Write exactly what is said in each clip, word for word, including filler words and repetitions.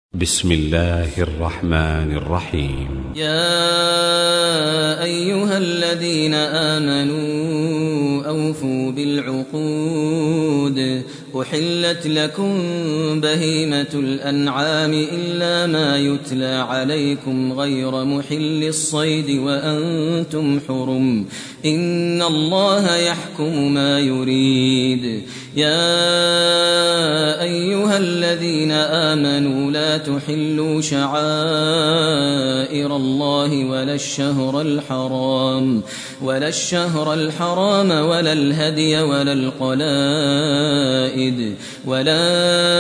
بسم الله الرحمن الرحيم. يا أيها الذين آمنوا أوفوا بالعقود أحلت لكم بهيمة الأنعام إلا ما يتلى عليكم غير محل الصيد وأنتم حرم إن الله يحكم ما يريد. يا أيها الذين آمنوا لا تحلوا شعائر الله ولا الشهر الحرام ولا الشهر الحرام ولا الهدي ولا القلائد ولا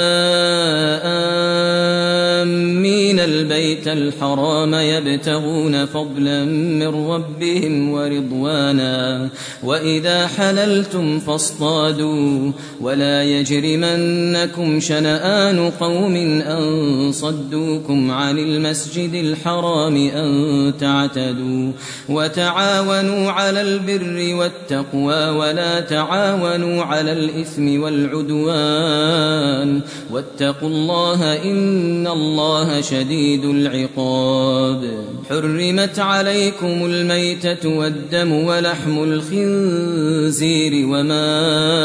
آمين البيت الحرام يبتغون فضلا من ربهم ورضوانا وإذا حللتم فاصطادوا ولا يجرمنكم شنآن قوم أن صدوكم عن المسجد الحرام أن تعتدوا وتعاونوا على البر والتقوى ولا تعاونوا على الإثم والعدوان واتقوا الله إن الله شديد العقاب. حرمت عليكم الميتة والدم ولحم الخنزير وما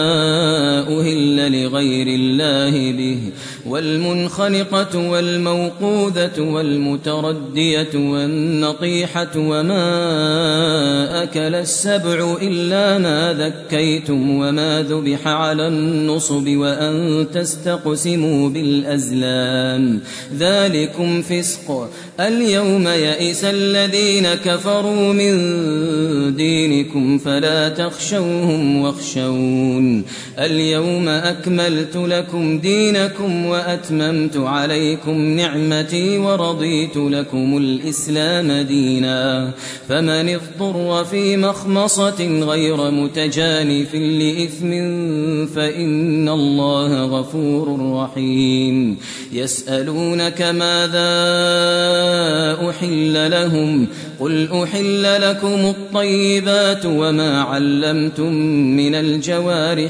أهل لغير الله به والمنخنقة والموقوذة والمتردية والنطيحة وما أكل السبع إلا ما ذكيتم وما ذبح على النصب وأن تستقسموا بالأزلام ذلكم فسق. اليوم يئس الذين كفروا من دينكم فلا تخشوهم واخشون اليوم أكملت لكم دينكم وأتممت عليكم نعمتي ورضيت لكم الإسلام دينا فمن اضطر في مخمصة غير متجانف لإثم فإن الله غفور رحيم. يسألونك ماذا أحل لهم قل أحل لكم الطيبات وما علمتم من الجوارح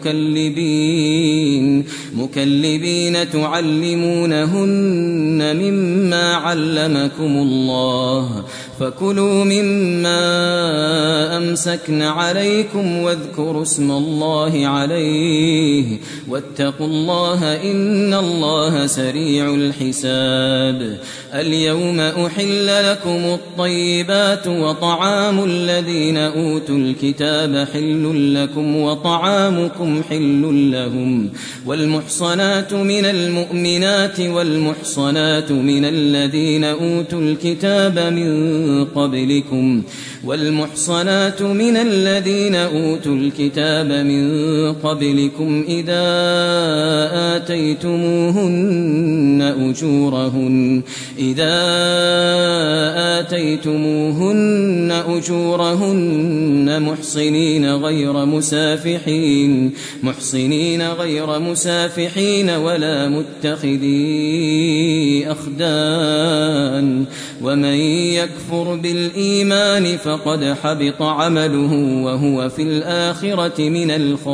مكلبين مكلبين تعلمونهن مما علمكم الله فكلوا مما أمسكن عليكم واذكروا اسم الله عليه واتقوا الله إن الله سريع الحساب. اليوم أحل لكم الطيبات وطعام الذين أوتوا الكتاب حل لكم وطعامكم حل لهم والمحصنات من المؤمنات والمحصنات من الذين أوتوا الكتاب من قبلكم والمحصنات من الذين أوتوا الكتاب من قبلكم إذا آتيتموهن أجورهن إذا آتيتموهن أجورهن محصنين غير مسافحين محصنين غير مسافحين ولا متخذي أخدان ومن يكفر بالإيمان فقد حبط عمله وهو في الآخرة من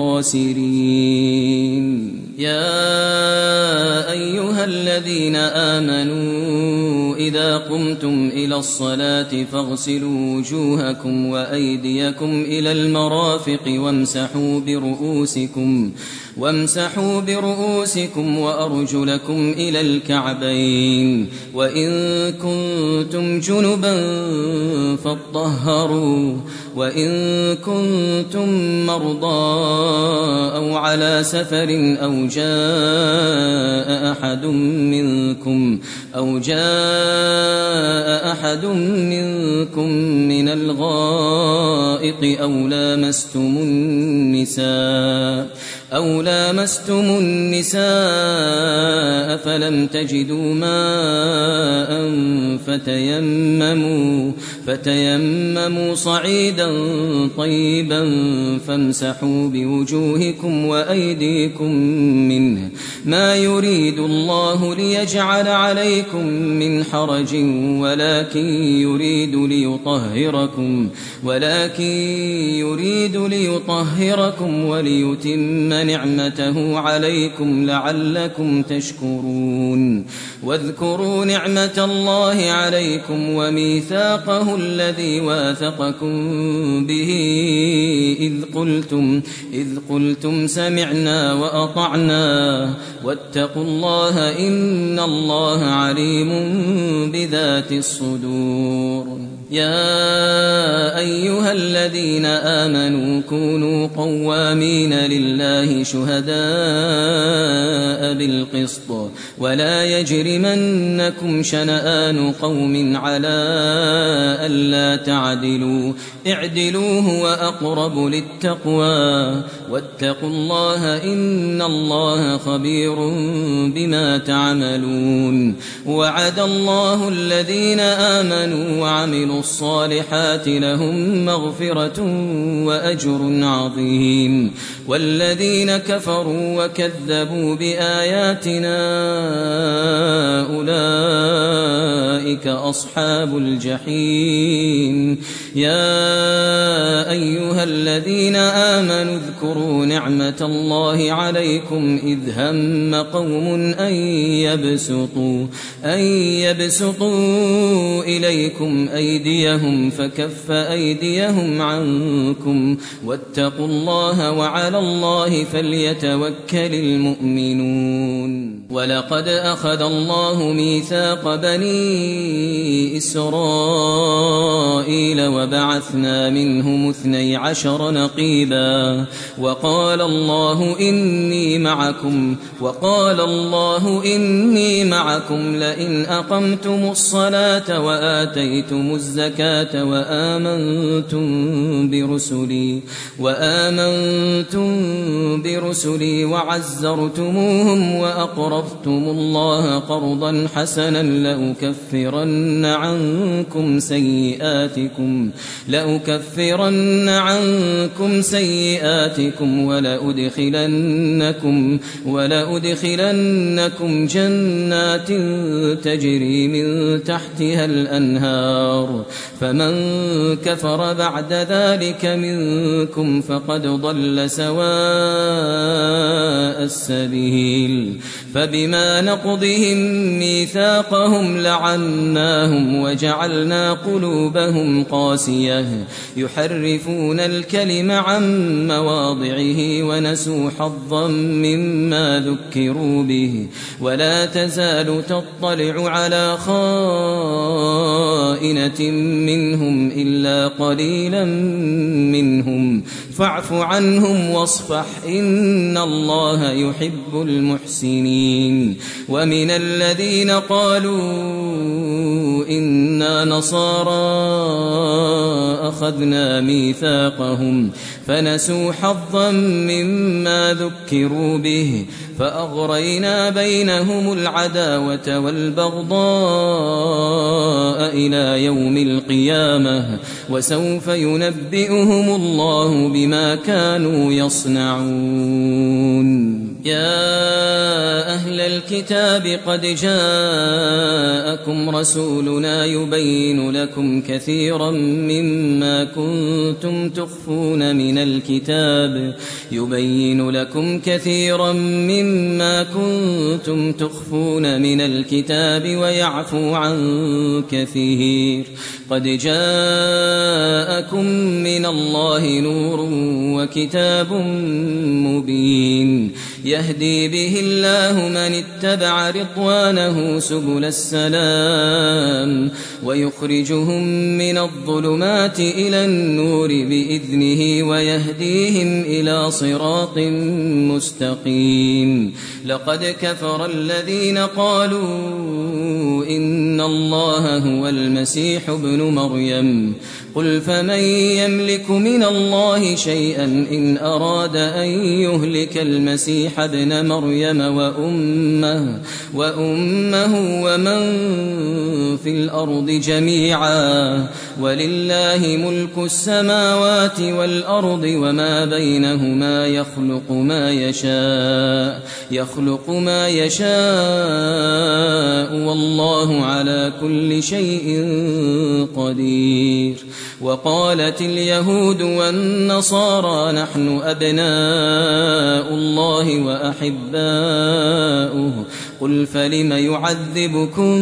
الخاسرين. يا أيها الذين آمنوا إذا قمتم إلى الصلاة فاغسلوا وجوهكم وأيديكم إلى المرافق وامسحوا برؤوسكم وامسحوا برؤوسكم وأرجلكم إلى الكعبين وإن كنتم جنبا فاطهروا وإن كنتم مرضى أو على سفر أو جاء أحد منكم أو جاء أحد منكم من الغائط أو لامستم النساء أو لامستم النساء فلم تجدوا ماء فتيمموا فتيمموا صعيدا طيبا فامسحوا بوجوهكم وأيديكم منه ما يريد الله ليجعل عليكم من حرج ولكن يريد ليطهركم ولكن يريد ليطهركم وليتم نعمته عليكم لعلكم تشكرون واذكروا نعمة الله عليكم وميثاقه الذي واثقكم به إذ قلتم, إذ قلتم سمعنا وأطعنا واتقوا الله إن الله عليم بذات الصدور. يا أيها الذين آمنوا كونوا قوامين لله شهداء بالقسط ولا يجرمنكم شنآن قوم على ألا تعدلوا اعدلوا هو أقرب للتقوى واتقوا الله إن الله خبير بما تعملون. وعد الله الذين آمنوا وعملوا الصالحات لهم مغفرة وأجر عظيم والذين كفروا وكذبوا بآياتنا أولئك أصحاب الجحيم. يا أيها الذين آمنوا اذكروا نعمة الله عليكم إذ هم قوم أن يبسطوا, أن يبسطوا إليكم أيديهم فكف أيديهم عنكم واتقوا الله وعلى الله فليتوكل المؤمنون. ولقد أخذ الله ميثاق بني إسرائيل وبعثنا منهم اثني عشر نقيبا وقال الله إني معكم وقال الله إني معكم لئن أقمتم الصلاة وآتيتم الزكاة وآمنتم برسلي وآمنتم برسلي وعزرتموهم وأقرضتم الله قرضا حسنا لأكفرن عنكم سيئاتكم لأكفرن عنكم سيئاتكم ولأدخلنكم ولأدخلنكم جنات تجري من تحتها الأنهار فمن كفر بعد ذلك منكم فقد ضل سواء السبيل. فبما نقضهم ميثاقهم لعناهم وجعلنا قلوبهم قاسية يحرفون الكلم عن مواضعه ونسوا حظا مما ذكروا به ولا تزال تطلع على خائنة منهم إلا قليلا منهم فاعف عنهم واصفح إن الله يحب المحسنين. ومن الذين قالوا إنا نصارى أخذنا ميثاقهم فنسوا حظا مما ذكروا به فأغرينا بينهم العداوة والبغضاء إلى يوم القيامة وسوف ينبئهم الله بما كانوا يصنعون. يا أهل الكتاب قد جاءكم رسولنا يبين لكم كثيرا مما كنتم تخفون من الكتاب يبين لكم كثيرا مما كنتم تخفون من الكتاب ويعفو عن كثير. قد جاءكم من الله نور وكتاب مبين يهدي به الله من اتبع رضوانه سبل السلام ويخرجهم من الظلمات إلى النور بإذنه ويهديهم إلى صراط مستقيم. لقد كفر الذين قالوا إن الله هو المسيح ابن مريم قل فمن يملك من الله شيئا إن أراد أن يهلك المسيح ابن مريم وأمه, وأمه ومن في الأرض جميعا ولله ملك السماوات والأرض وما بينهما يخلق ما يشاء يخلق ما يشاء والله على كل شيء قدير. وقالت اليهود والنصارى نحن أبناء الله وأحباؤه قل فلم يعذبكم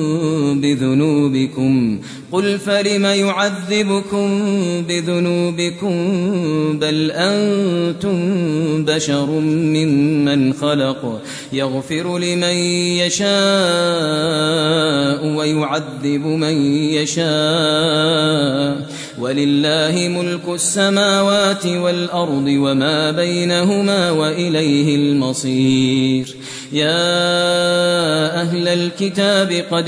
بذنوبكم قل فلم يعذبكم بذنوبكم بل أنتم بشر ممن خلق يغفر لمن يشاء ويعذب من يشاء ولله ملك السماوات والأرض وما بينهما وإليه المصير. يا أهل الكتاب قد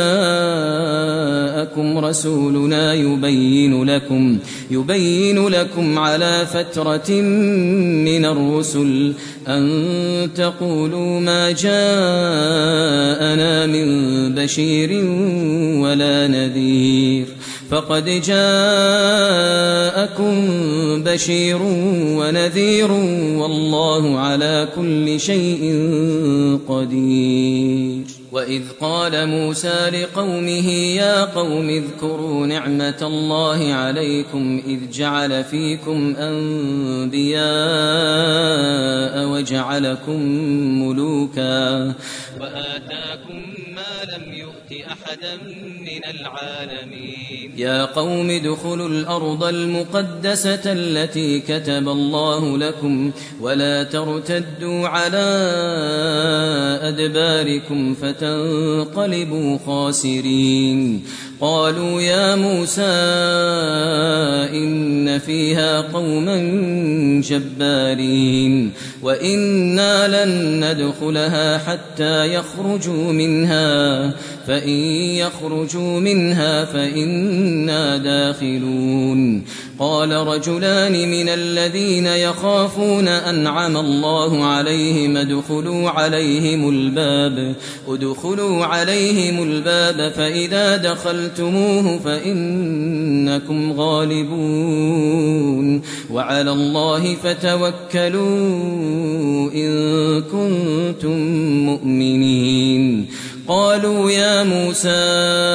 جاءكم رسولنا يبين لكم يبين لكم على فترة من الرسل أن تقولوا ما جاءنا من بشير ولا نذير فقد جاءكم بشير ونذير والله على كل شيء قدير. وإذ قال موسى لقومه يا قوم اذكروا نعمة الله عليكم إذ جعل فيكم أنبياء وجعلكم ملوكا وآتاكم ما لم يؤت أحدا من العالمين. يا قوم ادخلوا الأرض المقدسة التي كتب الله لكم ولا ترتدوا على أدباركم فتنقلبوا خاسرين. قالوا يا موسى إن فيها قوما جبارين وإنا لن ندخلها حتى يخرجوا منها فإن يخرجوا منها فإنا داخلون. قال رجلان من الذين يخافون أنعم الله عليهم ادخلوا عليهم الباب ادخلوا عليهم الباب فإذا دخلتموه فإنكم غالبون وعلى الله فتوكلوا إن كنتم مؤمنين. قالوا يا موسى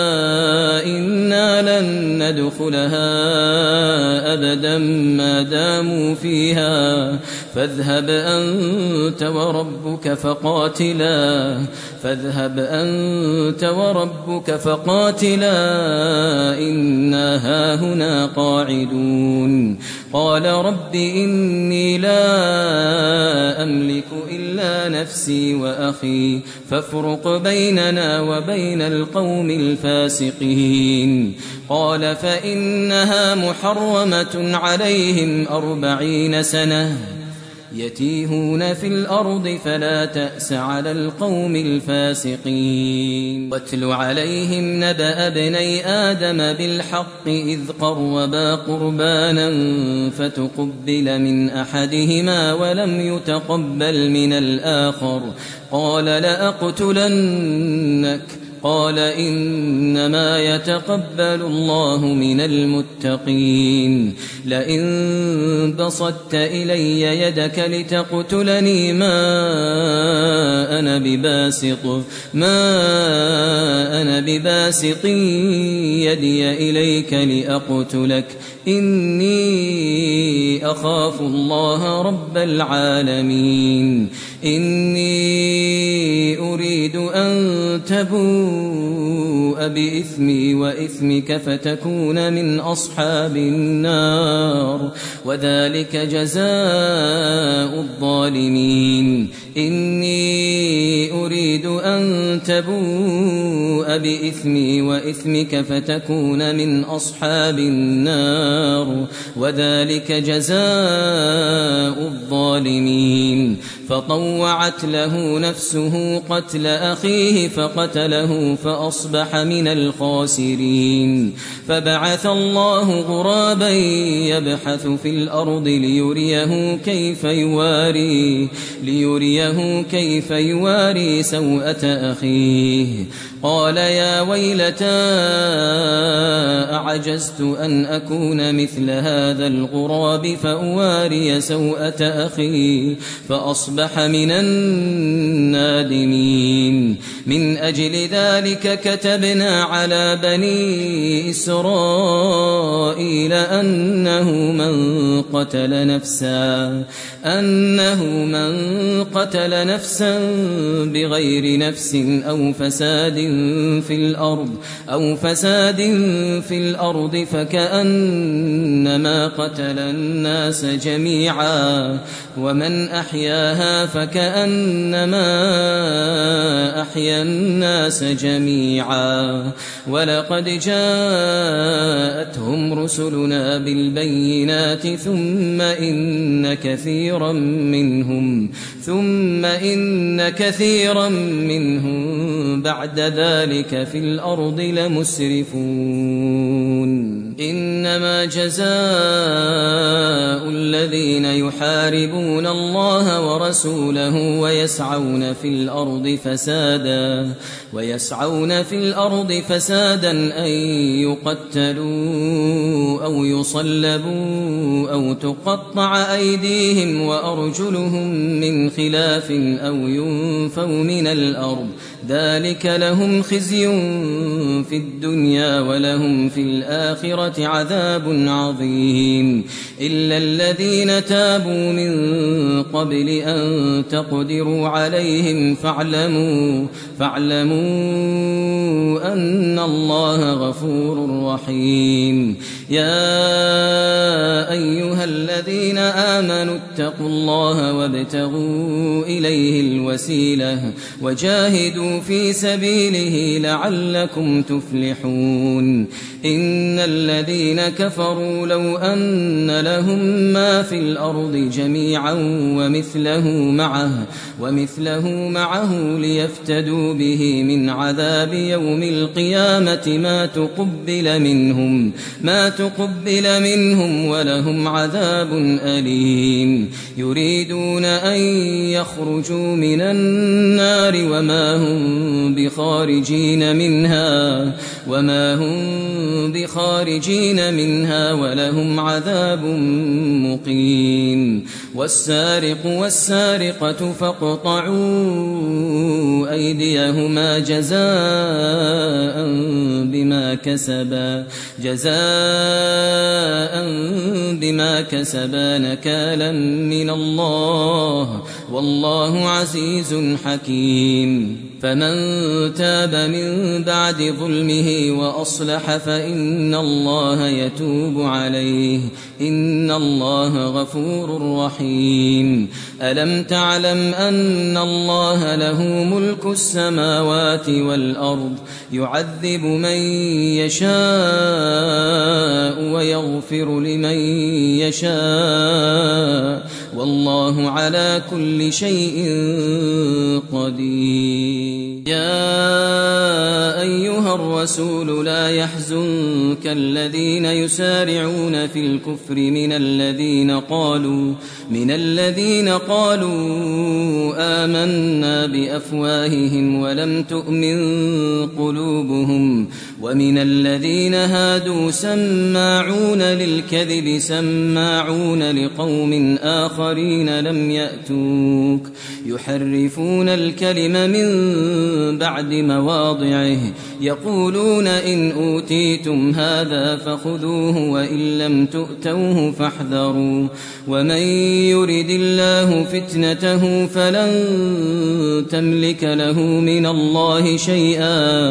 إنا لن ندخلها أبدا ما داموا فيها فاذهب أنت وربك فقاتلا فاذهب أنت وربك فقاتلا إنا هاهنا قاعدون. قال رب إني لا أملك إلا نفسي وأخي فافرق بيننا وبين القوم الفاسقين. قال فإنها محرمة عليهم أربعين سنة يتيهون في الأرض فلا تأس على القوم الفاسقين. واتل عليهم نبأ ابني آدم بالحق إذ قربا قربانا فتقبل من أحدهما ولم يتقبل من الآخر قال لأقتلنك قال إنما يتقبل الله من المتقين. لئن بسطت إلي يدك لتقتلني ما أنا بباسط ما أنا بباسط يدي إليك لأقتلك إني أخاف الله رب العالمين. إني أريد أن تبوء بإثمي وإثمك فتكون من أصحاب النار وذلك جزاء الظالمين. إني أريد أن تبوء بإثمي وإثمك فتكون من أصحاب النار وذلك جزاء الظالمين. فطوعت له نفسه قتل أخيه فقتله فأصبح من الخاسرين فبعث الله غرابا يبحث في الأرض ليريه كيف يواري ليريه كيف يواري سوءة أخيه قال يا ويلتى أعجزت أن أكون مثل هذا الغراب فأواري سوءة أخي فأصبح من النادمين من أجل ذلك كتبنا على بني إسرائيل أنه من قتل نفسا أنه من قتل نفسا بغير نفس أو فساد في الأرض أو فساد في الأرض فكأنما قتل الناس جميعا ومن أحياها فكأنما أحيا الناس جميعا ولقد جاءتهم رسلنا بالبينات ثم إن كثيرا منهم ثم إن كثيرا منهم بعد ذلك في الأرض لمسرفون إنما جزاء الذين يحاربون الله ورسوله ويسعون في الأرض فسادا ويسعون في الأرض فسادا أن يقتلوا أو يصلبوا أو تقطع أيديهم وأرجلهم من خلاف أو ينفوا من الأرض ذلك لهم خزي في الدنيا ولهم في الآخرة عذاب عظيم إلا الذين تابوا من قبل أن تقدروا عليهم فاعلموا فاعلموا أن الله غفور رحيم يا أيها الذين آمنوا اتقوا الله وابتغوا إليه الوسيلة وجاهدوا في سبيله لعلكم تفلحون إن الذين كفروا لو أن لهم ما في الأرض جميعا ومثله معه ومثله معه ليفتدوا به من عذاب يوم القيامة ما تقبل منهم ما تقبل منهم ولهم عذاب أليم يريدون أن يخرجوا من النار وما هم بخارجين منها وما هم بخارجين منها ولهم عذاب مقيم والسارق والسارقة فاقطعوا أيديهما جزاء بما كسبا جزاء بما كسبا نكالا من الله والله عزيز حكيم فمن تاب من بعد ظلمه وأصلح فإن الله يتوب عليه إن الله غفور رحيم ألم تعلم أن الله له ملك السماوات والأرض يعذب من يشاء ويغفر لمن يشاء والله على كل شيء قدير يا أيها الرسول لا يحزنك الذين يسارعون في الكفر من الذين قالوا من الذين قالوا آمنا بأفواههم ولم تؤمن قلوبهم ومن الذين هادوا سماعون للكذب سماعون لقوم آخرين لم يأتوك يحرفون الكلم من بعد مواضعه يقولون إن أوتيتم هذا فخذوه وإن لم تؤتوه فاحذروا ومن يرد الله فتنته فلن تملك له من الله شيئا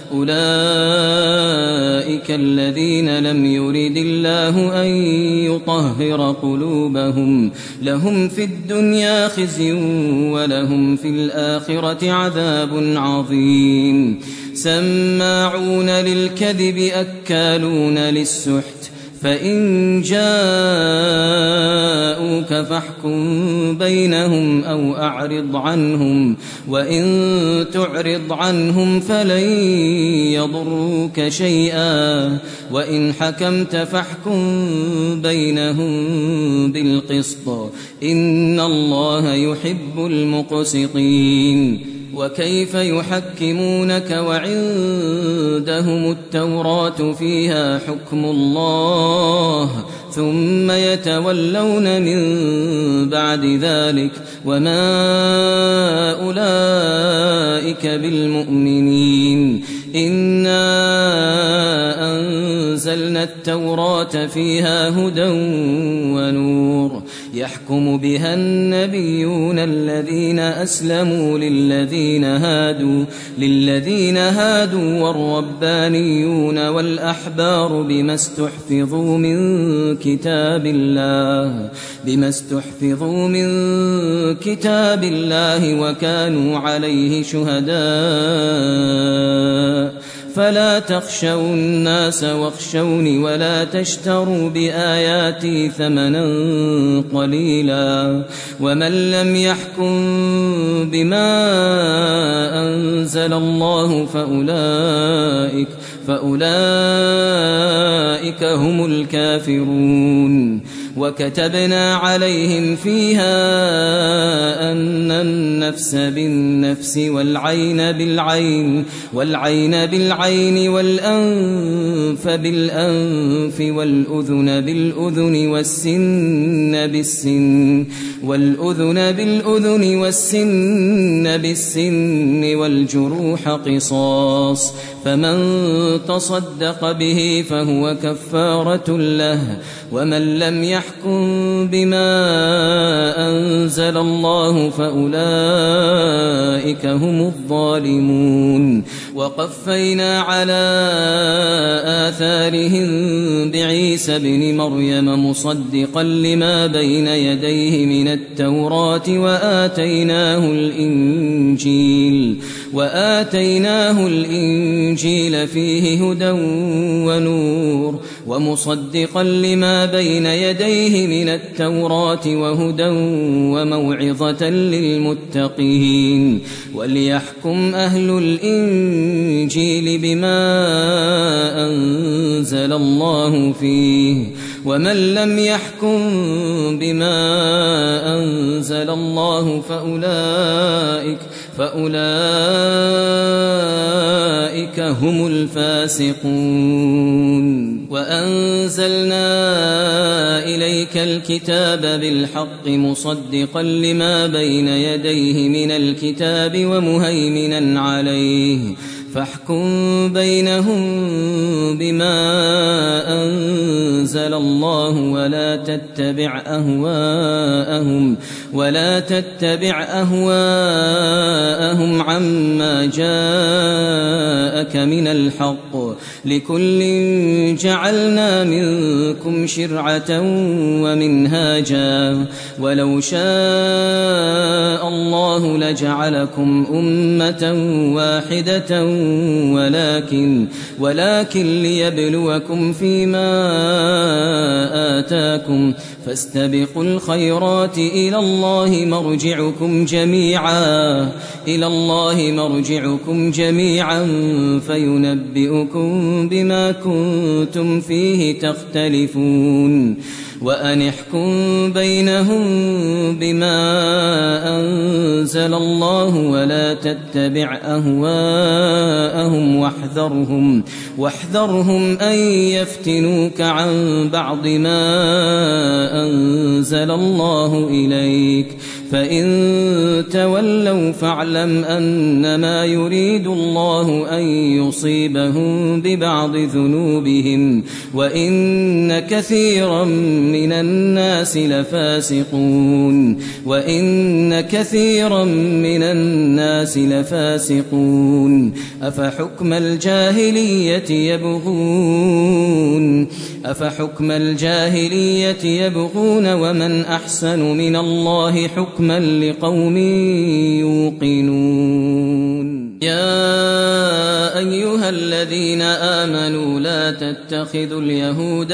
أولئك الذين لم يرد الله أن يطهر قلوبهم لهم في الدنيا خزي ولهم في الآخرة عذاب عظيم سماعون للكذب أكالون للسحت فإن جاءوك فاحكم بينهم أو أعرض عنهم وإن تعرض عنهم فلن يضروك شيئا وإن حكمت فاحكم بينهم بالقسط إن الله يحب المقسطين وكيف يحكمونك وعندهم التوراة فيها حكم الله ثم يتولون من بعد ذلك وما أولئك بالمؤمنين إنا أنزلنا التوراة فيها هدى ونور يحكم بها النبيون الذين أسلموا للذين هادوا للذين هادوا والربانيون والأحبار بما استحفظوا من كتاب الله بما استحفظوا من كتاب الله وكانوا عليه شهداء فلا تخشوا الناس واخشوني ولا تشتروا بآياتي ثمنا قليلا ومن لم يحكم بما أنزل الله فأولئك فأولئك هم الكافرون وكتبنا عليهم فيها أن النفس بالنفس والعين بالعين والعين بالعين والأنف بالأنف والأذن بالأذن والسن بالسن والأذن بالأذن والسن بالسن والجروح قصاص فمن تصدق به فهو كفارة له ومن لم يحكم بما أنزل الله فأولئك هم الظالمون وقفينا على آثارهم بعيسى ابن مريم مصدقا لما بين يديه من التوراة وآتيناه الإنجيل وآتيناه الإنجيل فيه هدى ونور ومصدقا لما بين يديه من التوراة وهدى وموعظة للمتقين وليحكم أهل الإنجيل بما أنزل الله فيه ومن لم يحكم بما أنزل الله فأولئك فأولئك هم الفاسقون وأنزلنا إليك الكتاب بالحق مصدقا لما بين يديه من الكتاب ومهيمنا عليه فاحكم بينهم بما أنزل الله ولا تتبع أهواءهم ولا تتبع أهواءهم عما جاءك من الحق لكل جعلنا منكم شرعة ومنهاجا ولو شاء الله لجعلكم أمة واحدة ولكن ولكن ليبلوكم فيما آتاكم فاستبقوا الخيرات إلى الله مرجعكم جميعا إلى الله مرجعكم جميعا فينبئكم بما كنتم فيه تختلفون وأن احكم بينهم بما أنزل الله ولا تتبع أهواءهم واحذرهم واحذرهم أن يفتنوك عن بعض ما أنزل الله إليك فإن تولوا فاعلم أنما يريد الله أن يصيبهم ببعض ذنوبهم وإن كثيرا من الناس لفاسقون وإن كثيرا من الناس لفاسقون أفحكم الجاهلية يبغون أفحكم الجاهلية يبغون ومن أحسن من الله حكما لقوم يوقنون. يا أيها الذين آمنوا لا تتخذوا اليهود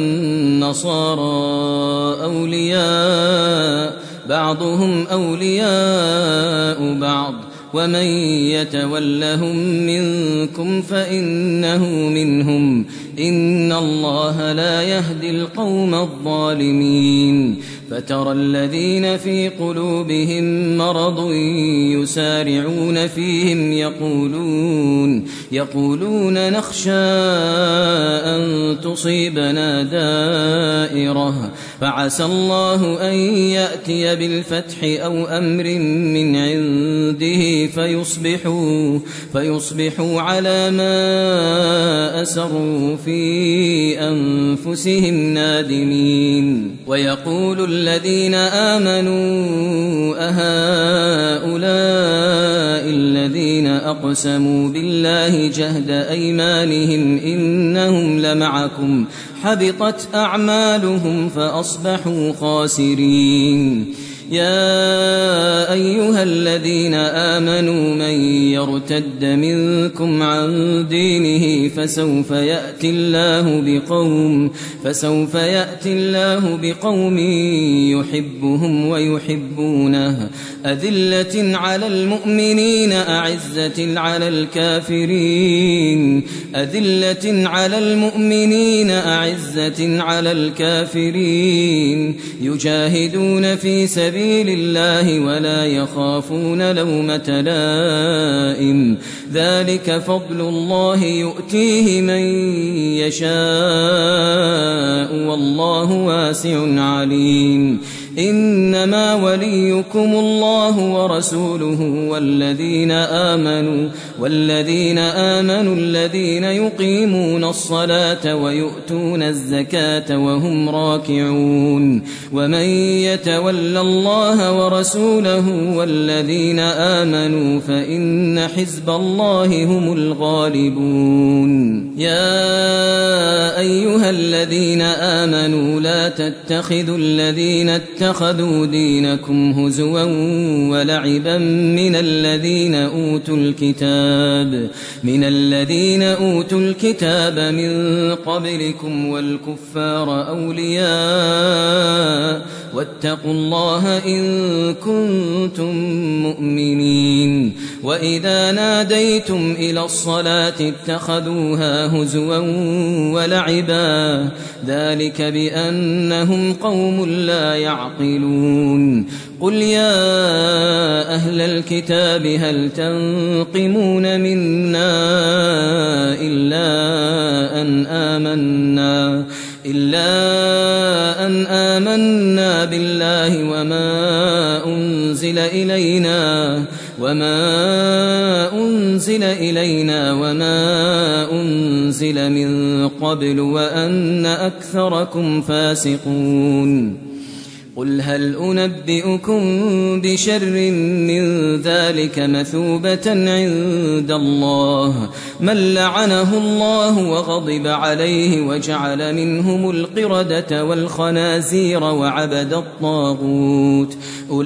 والنصارى أولياء بعضهم أولياء بعض ومن يتولهم منكم فإنه منهم إن الله لا يهدي القوم الظالمين فترى الذين في قلوبهم مرض يسارعون فيهم يقولون يقولون نخشى أن تصيبنا دائرة فعسى الله أن يأتي بالفتح أو أمر من عنده فيصبحوا, فيصبحوا على ما أسروا في أنفسهم نادمين ويقول الذين آمنوا أهؤلاء الذين أقسموا بالله جهد أيمانهم إنهم لمعكم حبطت أعمالهم فأصبحوا خاسرين يا أيها الذين آمنوا من يرتد منكم عن دينه فسوف يأتي الله بقوم فسوف يأتي الله بقوم يحبهم ويحبونه أذلة على المؤمنين أعزة على الكافرين أذلة على المؤمنين أعزة على الكافرين يجاهدون في سبيل الله ولا يخافون لومة لائم ذلك فضل الله يؤتيه من يشاء والله واسع عليم إنما وليكم الله ورسوله والذين آمنوا والذين آمنوا الذين يقيمون الصلاة ويؤتون الزكاة وهم راكعون ومن يتول الله ورسوله والذين آمنوا فإن حزب الله هم الغالبون يا أيها الذين آمنوا لا تتخذوا الذين اتخذوا دينكم هزوا ولعبا من الذين أوتوا الكتاب من الذين أوتوا الكتاب من قبلكم والكفار أولياء واتقوا الله إن كنتم مؤمنين وإذا ناديتم إلى الصلاة اتخذوها هزوا ولعبا ذلك بأنهم قوم لا يعقلون قل يا أهل الكتاب هل تنقمون منا إلا أن آمنا إلا أن آمنا بالله وما أنزل إلينا وما أنزل إلينا وما أنزل من قبل وأن أكثركم فاسقون قل هل أنبئكم بشر من ذلك مثوبة عند الله من لعنه الله وغضب عليه وجعل منهم القردة والخنازير وعبد الطاغوت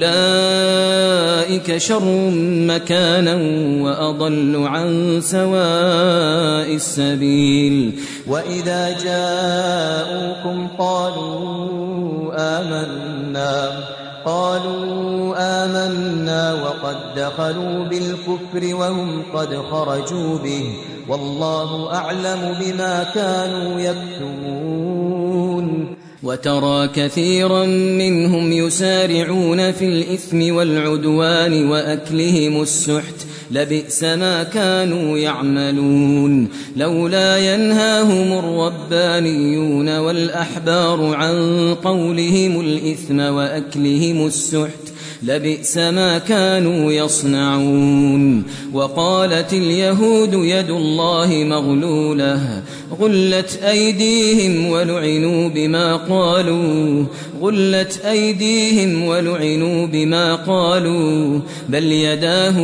أولئك شر مكانا وأضل عن سواء السبيل وإذا جاءوكم قالوا آمنا قالوا آمنا وقد دخلوا بالكفر وهم قد خرجوا به والله أعلم بما كانوا يكتمون وترى كثيرا منهم يسارعون في الإثم والعدوان وأكلهم السحت لبئس ما كانوا يعملون لولا ينهاهم الربانيون والأحبار عن قولهم الإثم وأكلهم السحت لبئس ما كانوا يصنعون وقالت اليهود يد الله مغلولة غلت أيديهم ولعنوا بما قالوا غلت أيديهم ولعنوا بما قالوا بل يداه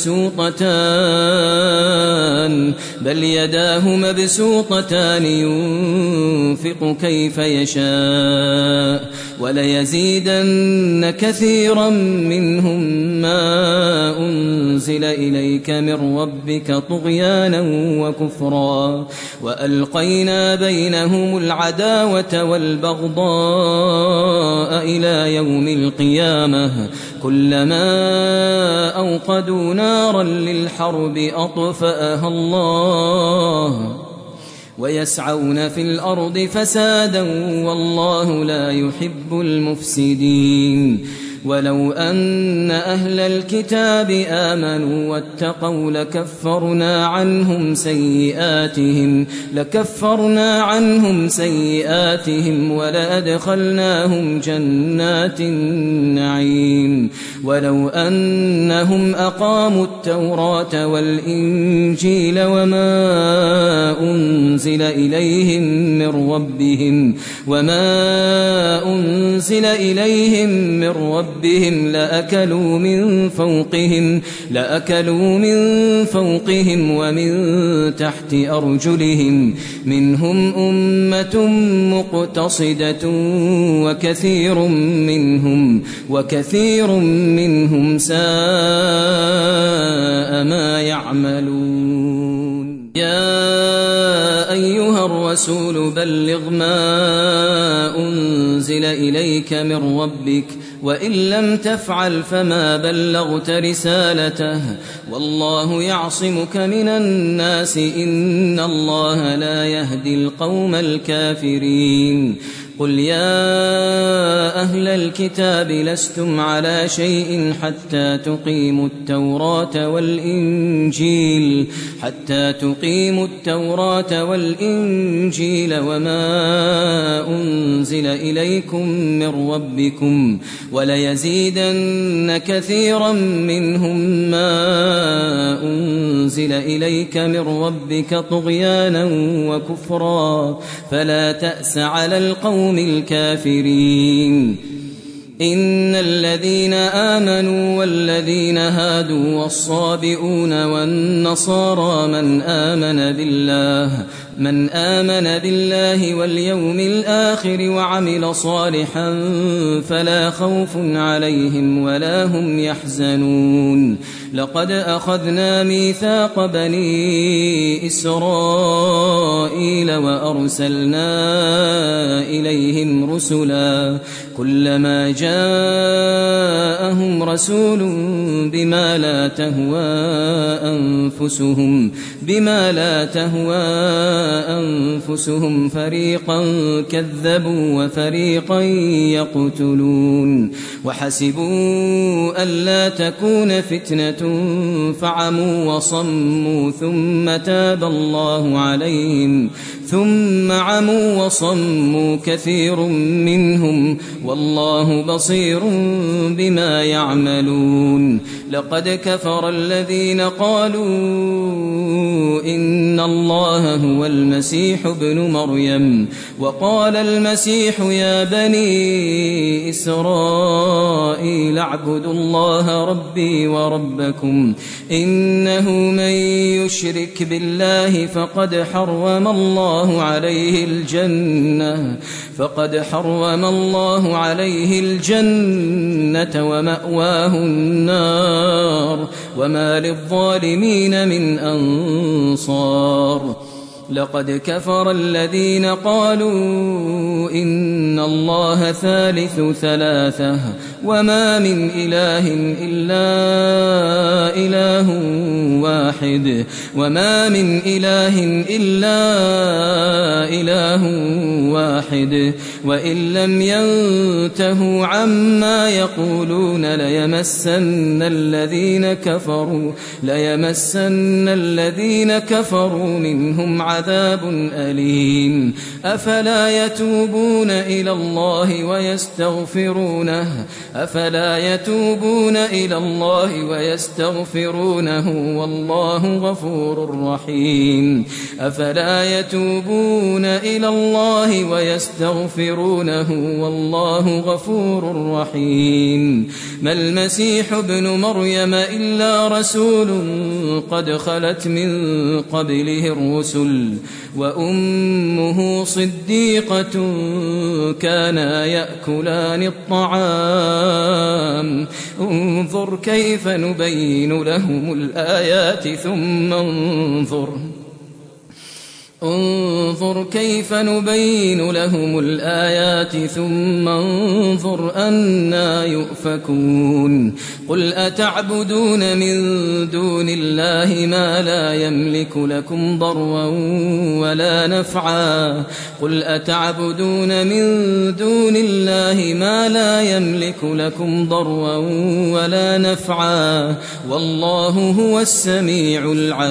مبسوطتان بل يداه مبسوطتان ينفق كيف يشاء وليزيدن كثيرا منهم ما أنزل إليك من ربك طغيانا وكفرا وألقينا بينهم العداوة والبغضاء إلى يوم القيامة كلما أوقدوا نارا للحرب أطفأها الله ويسعون في الأرض فسادا والله لا يحب المفسدين ولو أن أهل الكتاب آمنوا واتقوا لكفرنا عنهم سيئاتهم لكفرنا عنهم سيئاتهم ولأدخلناهم جنات النعيم ولو أنهم أقاموا التوراة والإنجيل وما أنزل إليهم من ربهم وما أنزل إليهم من ربهم بهم لأكلوا من فوقهم لأكلوا من فوقهم ومن تحت أرجلهم منهم أمة مقتصدة وكثير منهم وكثير منهم ساء ما يعملون يا أيها الرسول بلغ ما أنزل إليك من ربك وإن لم تفعل فما بلغت رسالته والله يعصمك من الناس إن الله لا يهدي القوم الكافرين قل يا أهل الكتاب لستم على شيء حتى تقيموا التوراة والإنجيل حتى تقيموا التوراة والإنجيل وما أنزل إليكم من ربكم وليزيدن كثيرا منهم ما أنزل إليك من ربك طغيانا وكفرا فلا تأس على القوم الكافرين إن الذين آمنوا والذين هادوا والصابئون والنصارى من آمن بالله من آمن بالله واليوم الآخر وعمل صالحا فلا خوف عليهم ولا هم يحزنون لقد أخذنا ميثاق بني إسرائيل وأرسلنا إليهم رسلا كلما جاءهم رسول بما لا تهوى أنفسهم بما لا تهوى أنفسهم فريقا كذبوا وفريقا يقتلون وحسبوا ألا تكون فتنة فعموا وصموا ثم تاب الله عليهم ثم عموا وصموا كثير منهم والله بصير بما يعملون لقد كفر الذين قالوا إن الله هو المسيح ابن مريم وقال المسيح يا بني إسرائيل اعبدوا الله ربي وربكم إنه من يشرك بالله فقد حرم الله عليه الجنة فقد حرم الله عليه الجنة ومأواه النار وما للظالمين من أنصار لقد كفر الذين قالوا إن الله ثالث ثلاثة وما من إله إلا إله واحد وما من إله إلا إله واحد وإن لم ينتهوا عما يقولون ليمسن الذين كفروا ليمسن الذين كفروا منهم عذاب أليم أفلا يتوبون إلى الله ويستغفرونه أفلا يتوبون إلى الله ويستغفرونه والله غفور رحيم أفلا يتوبون إلى الله ويستغفرونه والله غفور رحيم ما المسيح ابن مريم إلا رسول قد خلت من قبله الرسل وأمه صديقة كانا يأكلان الطعام انظر كيف نبين لهم الآيات ثم انظر انظر كيف نبين لهم الآيات ثم انظر أنا يؤفكون قل أتعبدون من دون الله ما لا يملك لكم ضرا ولا نفعا قل أتعبدون من دون الله ما لا يملك لكم ضرا ولا نفعا والله هو السميع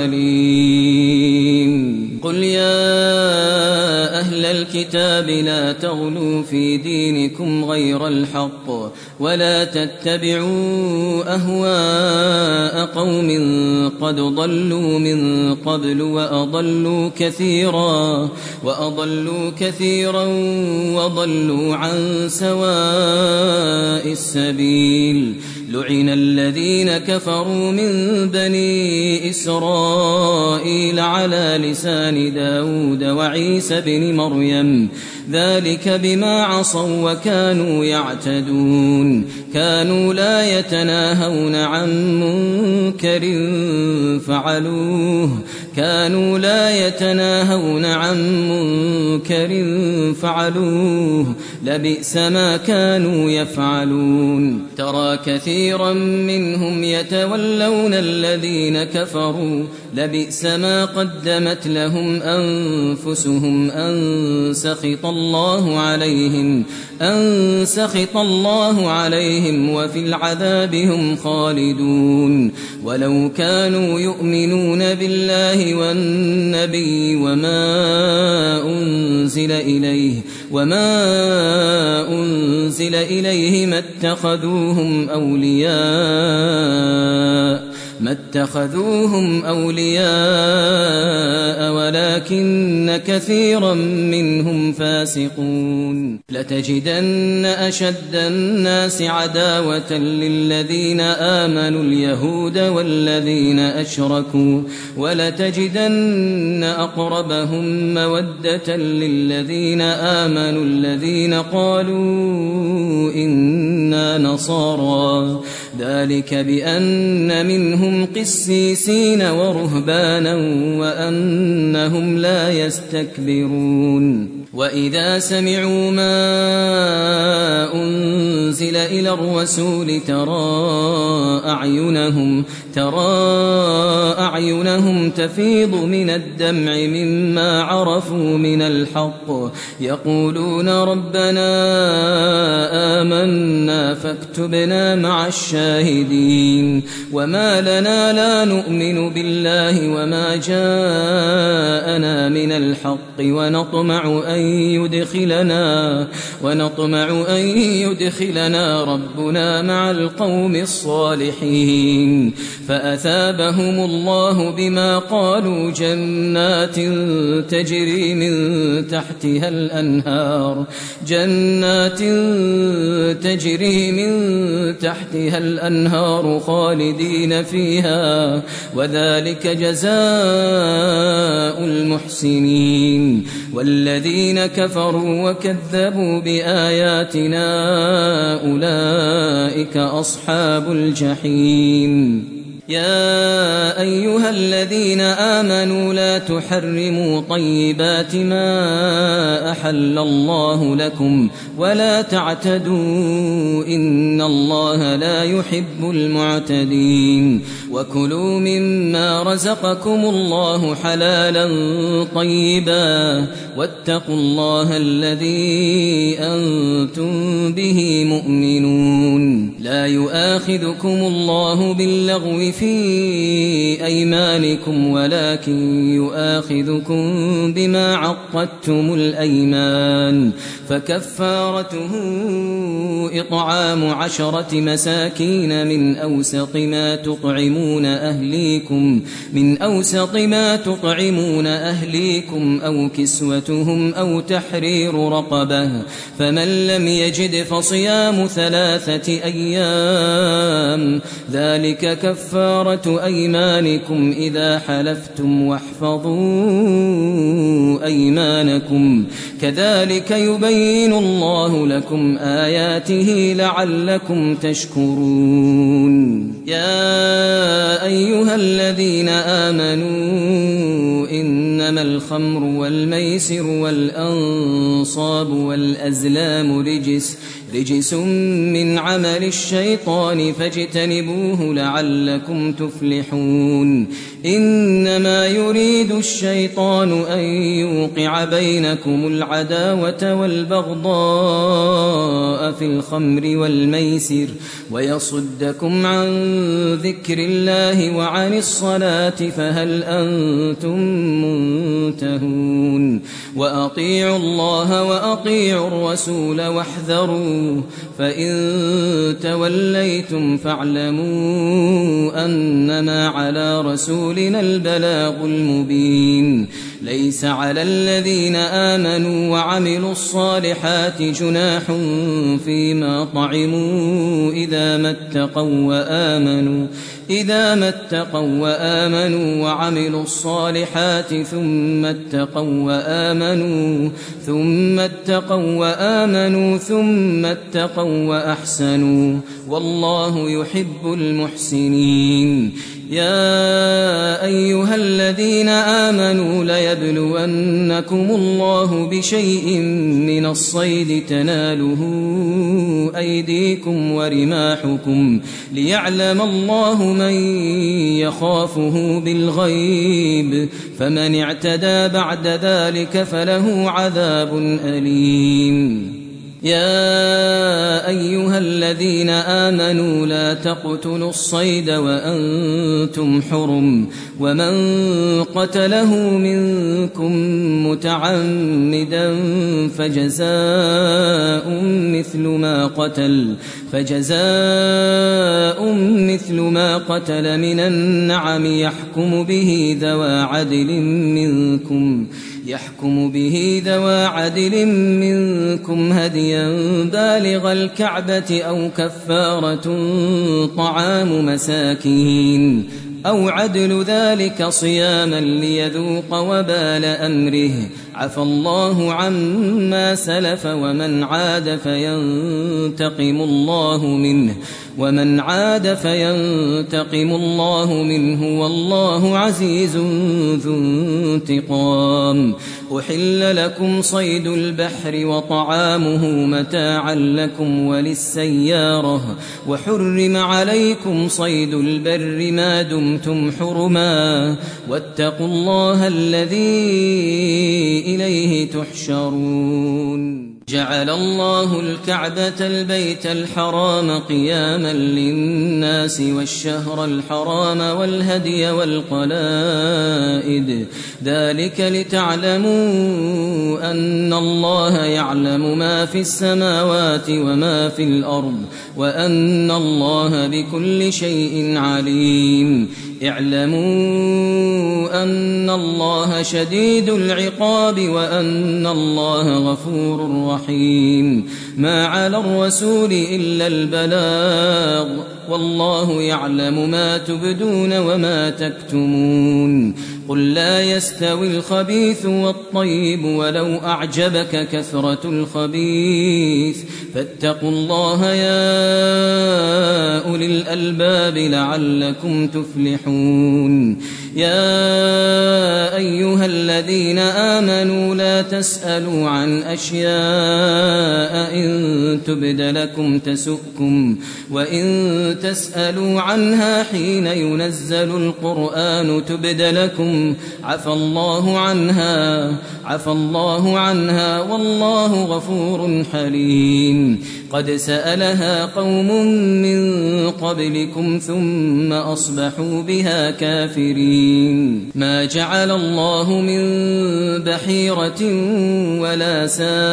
العليم قل يا أهل الكتاب لا تغلوا في دينكم غير الحق ولا تتبعوا أهواء قوم قد ضلوا من قبل وأضلوا كثيرا وأضلوا كثيرا وضلوا عن سواء السبيل لعن الذين كفروا من بني إسرائيل على لسان داود وعيسى بن مريم ذلك بما عصوا وكانوا يعتدون كانوا لا يتناهون عن منكر فعلوه كانوا لا يتناهون عن منكر فعلوه لبئس ما كانوا يفعلون ترى كثيرا منهم يتولون الذين كفروا لبئس ما قدمت لهم أنفسهم أن سخط الله عليهم أن سخط الله عليهم وفي العذاب هم خالدون ولو كانوا يؤمنون بالله والنبي وما أنزل إليه وما أنزل إليه ما اتخذوهم أولياء ما اتخذوهم أولياء ولكن كثيرا منهم فاسقون لتجدن أشد الناس عداوة للذين آمنوا اليهود والذين أشركوا ولتجدن أقربهم مودة للذين آمنوا الذين قالوا إنا نصارى ذلك بأن منهم قسيسين ورهبانا وأنهم لا يستكبرون وإذا سمعوا ما أنزل إلى الرسول ترى أعينهم ترى أعينهم تفيض من الدمع مما عرفوا من الحق يقولون ربنا آمنا فاكتبنا مع الشاهدين وما لنا لا نؤمن بالله وما جاءنا من الحق ونطمع أن يدخلنا ونطمع أن يدخلنا ربنا مع القوم الصالحين فأثابهم الله بما قالوا جنات تجري من تحتها الأنهار جنات تجري من تحتها الأنهار خالدين فيها وذلك جزاء المحسنين والذين كفروا وكذبوا بآياتنا أولئك أصحاب الجحيم يا أيها الذين آمنوا لا تحرموا طيبات ما أحل الله لكم ولا تعتدوا إن الله لا يحب المعتدين وكلوا مما رزقكم الله حلالا طيبا واتقوا الله الذي أنتم به مؤمنون لا يؤاخذكم الله باللغو في في أيمانكم ولكن يؤاخذكم بما عقدتم الأيمان فكفارته إطعام عشرة مساكين من أوسط ما تطعمون أهليكم من أوسط ما تطعمون أهليكم أو كسوتهم أو تحرير رقبة فمن لم يجد فصيام ثلاثة أيام ذلك كفارة أيمانكم إذا حلفتم واحفظوا أيمانكم كذلك يبين الله لكم آياته لعلكم تشكرون يا أيها الذين آمنوا إنما الخمر والميسر والأنصاب والأزلام رجس رجس من عمل الشيطان فاجتنبوه لعلكم تفلحون إنما يريد الشيطان أن يوقع بينكم العداوة والبغضاء في الخمر والميسر ويصدكم عن ذكر الله وعن الصلاة فهل أنتم منتهون وأطيعوا الله وأطيعوا الرسول واحذروا فإن توليتم فاعلموا أنما على رسولنا البلاغ المبين ليس على الذين آمنوا وعملوا الصالحات جناح فيما طعموا إذا ما اتقوا وآمنوا إذا ما اتقوا وآمنوا وعملوا الصالحات ثم اتقوا وآمنوا ثم اتقوا وآمنوا ثم اتقوا وأحسنوا والله يحب المحسنين يا أيها الذين آمنوا ليبلونكم الله بشيء من الصيد تناله أيديكم ورماحكم ليعلم الله من يخافه بالغيب فمن اعتدى بعد ذلك فله عذاب أليم يا أيها الذين آمنوا لا تقتلوا الصيد وأنتم حرم ومن قتله منكم متعمدا فجزاء مثل ما قتل فجزاء مثل ما قتل من النعم يحكم به ذوى عدل منكم يحكم به ذوى عدل منكم هديا بالغ الكعبة أو كفارة طعام مساكين أو عدل ذلك صياما ليذوق وبال أمره عفى الله عما سلف ومن عاد فينتقم الله منه ومن عاد فينتقم الله منه والله عزيز ذو انتقام أحل لكم صيد البحر وطعامه متاعا لكم وللسيارة وحرم عليكم صيد البر ما دمتم حرما واتقوا الله الذي إليه تحشرون جعل الله الكعبة البيت الحرام قياما للناس والشهر الحرام والهدي والقلائد ذلك لتعلموا أن الله يعلم ما في السماوات وما في الأرض وأن الله بكل شيء عليم اعلموا أن الله شديد العقاب وأن الله غفور رحيم ما على الرسول إلا البلاغ والله يعلم ما تبدون وما تكتمون قل لا يستوي الخبيث والطيب ولو أعجبك كثرة الخبيث فاتقوا الله يا أولي الألباب لعلكم تفلحون يا أيها الذين آمنوا لا تسألوا عن أشياء إن تبد لكم تسؤكم وإن تسألوا عنها حين ينزل القرآن تبد لكم عفى الله عنها عفى الله عنها والله غفور حليم قد سألها قوم من قبلكم ثم أصبحوا بها كافرين ما جعل الله من بحيرة ولا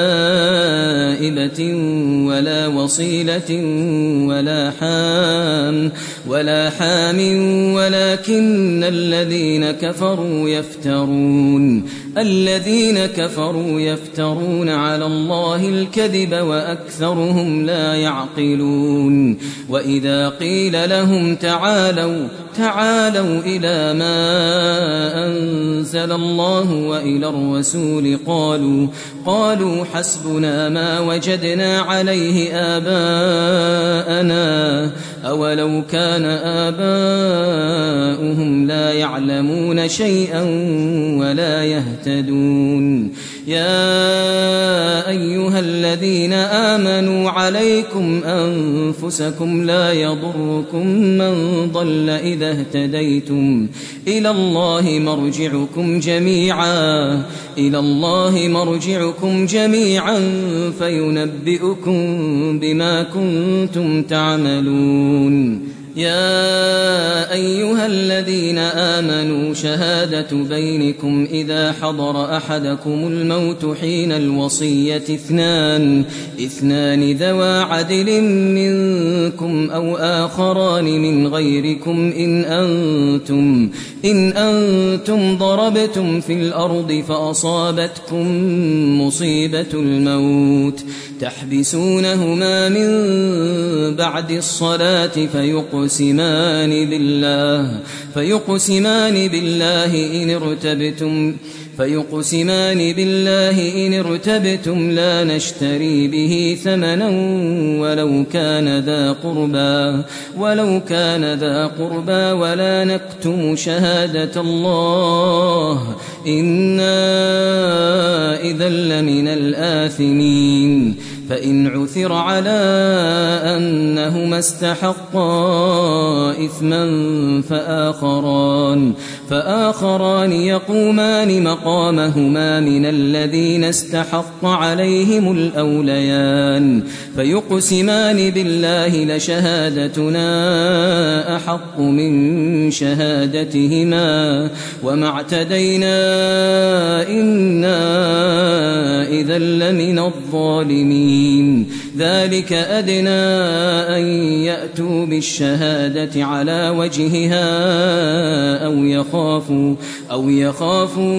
سائبة ولا وصيلة ولا حام ولا حام ولكن الذين كفروا يفترون الذين كفروا يفترون على الله الكذب وأكثرهم لا يعقلون وإذا قيل لهم تعالوا تعالوا إلى ما أنزل الله وإلى الرسول قالوا قالوا حسبنا ما وجدنا عليه آباءنا أولو كان آباؤهم لا يعلمون شيئا ولا يهتدون يا أيها الذين آمنوا عليكم أنفسكم لا يضركم من ضل إذا اهتديتم إلى الله مرجعكم جميعا إلى الله مرجعكم جميعا فينبئكم بما كنتم تعملون يا أيها الذين آمنوا شهادة بينكم إذا حضر أحدكم الموت حين الوصية اثنان اثنان ذوى عدل منكم أو آخران من غيركم إن أنتم إن أنتم ضربتم في الأرض فأصابتكم مصيبة الموت تحبسونهما من بعد الصلاة فيقسمان بالله فيقسمان بالله إن ارتبتم فيقسمان بالله إن ارتبتم لا نشتري به ثمنا ولو كان ذا قربى ولو كان ذا قربى ولا نكتم شهادة الله إنا إذا لمن الآثمين فإن عثر على أنهما استحقا إثما فآخران فآخران يقومان مقامهما من الذين استحق عليهم الأوليان فيقسمان بالله لشهادتنا أحق من شهادتهما وما اعتدينا إنا إذا لمن الظالمين ذلك أدنى أن يأتوا بالشهادة على وجهها أو يخافوا أو يخافوا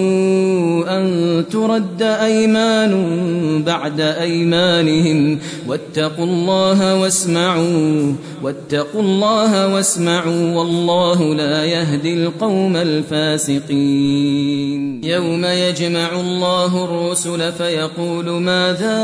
أن ترد أيمان بعد أيمانهم واتقوا الله واسمعوا واتقوا الله واسمعوا والله لا يهدي القوم الفاسقين يوم يجمع الله الرسل فيقول ماذا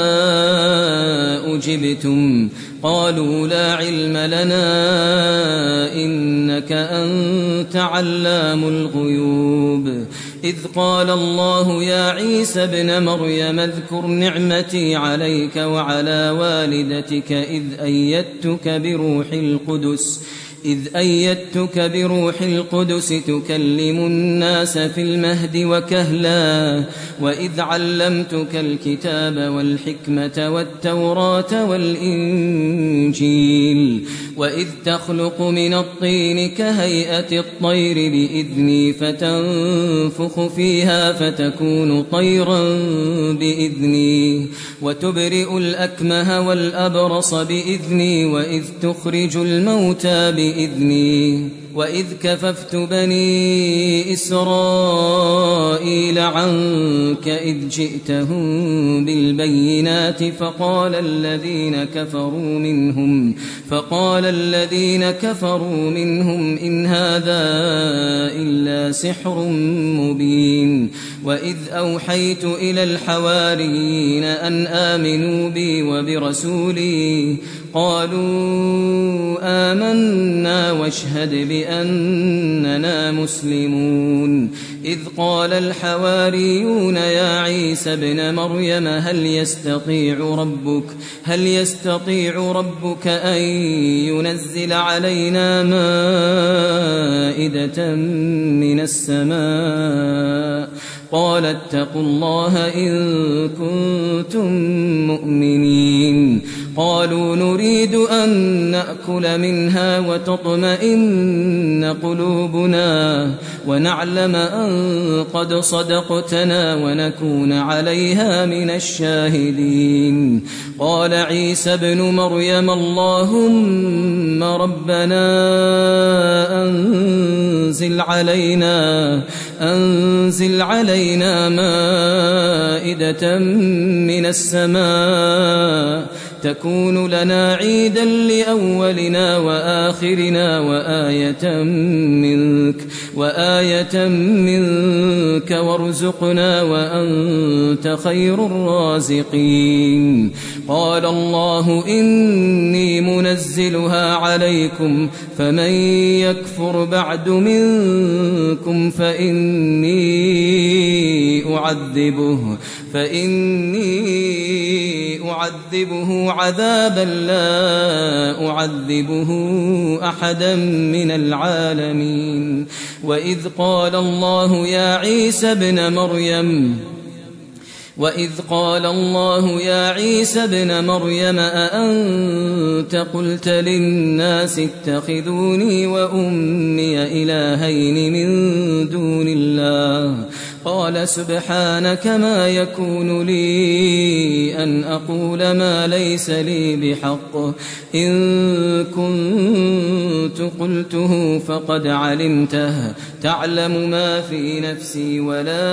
أجبتم قالوا لا علم لنا إنك أنت علام الغيوب إذ قال الله يا عيسى ابن مريم اذكر نعمتي عليك وعلى والدتك إذ أيدتك بروح القدس إذ أيدتك بروح القدس تكلم الناس في المهد وكهلا وإذ علمتك الكتاب والحكمة والتوراة والإنجيل وإذ تخلق من الطين كهيئة الطير بإذني فتنفخ فيها فتكون طيرا بإذني وتبرئ الأكمه والأبرص بإذني وإذ تخرج الموتى بإذني وإذ كففت بني إسرائيل عنك إذ جئتهم بالبينات فقال الذين كفروا منهم فقال الذين كفروا منهم إن هذا إلا سحر مبين وإذ أوحيت إلى الحواريين أن آمنوا بي وبرسولي قالوا آمنا واشهد بأننا مسلمون إذ قال الحواريون يا عيسى ابن مريم هل يستطيع ربك هل يستطيع ربك أن ينزل علينا مائدة من السماء قال اتقوا الله إن كنتم مؤمنين قالوا نريد أن نأكل منها وتطمئن قلوبنا ونعلم أن قد صدقتنا ونكون عليها من الشاهدين قال عيسى ابن مريم اللهم ربنا أنزل علينا أنزل علينا مائدة من السماء تكون لنا عيدا لأولنا وآخرنا وآية منك وآية منك وارزقنا وأنت خير الرازقين قال الله إني منزلها عليكم فمن يكفر بعد منكم فإني أعذبه فإني أعذبه عذابا لا أعذبه أحدا من العالمين وإذ قال الله يا عيسى ابن مريم وإذ قال الله يا عيسى ابن مريم أأنت قلت للناس اتخذوني وأمي إلهين من دون الله قال سبحانك ما يكون لي أن أقول ما ليس لي بحق إن كنت قلته فقد علمته تعلم ما في نفسي ولا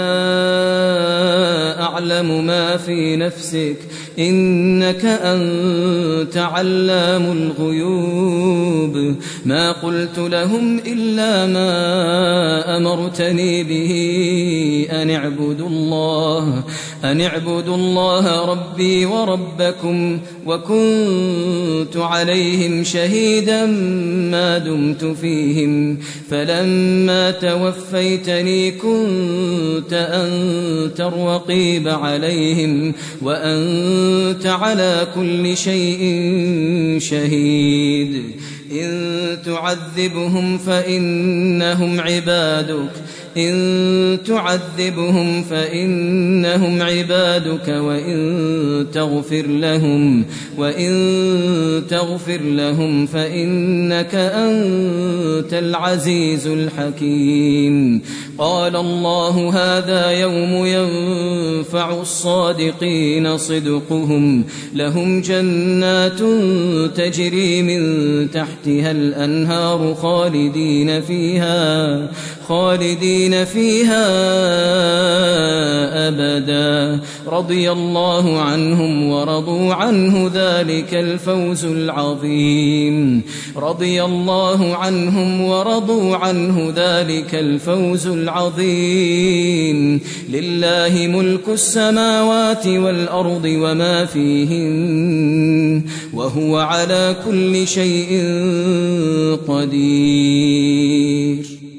أعلم ما في نفسك إنك أنت علام الغيوب ما قلت لهم إلا ما أمرتني به أن اعبدوا الله أن اعبدوا الله ربي وربكم وكنت عليهم شهيدا ما دمت فيهم فلما توفيتني كنت أنت الرقيب عليهم وأنت على كل شيء شهيد إن تعذبهم فإنهم عبادك إن تعذبهم فإنهم عبادك وإن تغفر لهم وإن تغفر لهم فإنك أنت العزيز الحكيم قال الله هذا يوم ينفع الصادقين صدقهم لهم جنات تجري من تحتها الأنهار خالدين فيها خالدين فيها أبدا رضي الله عنهم ورضوا عنه ذلك الفوز العظيم رضي الله عنهم ورضوا عنه ذلك الفوز العظيم لله ملك السماوات والأرض وما فيهن وهو على كل شيء قدير.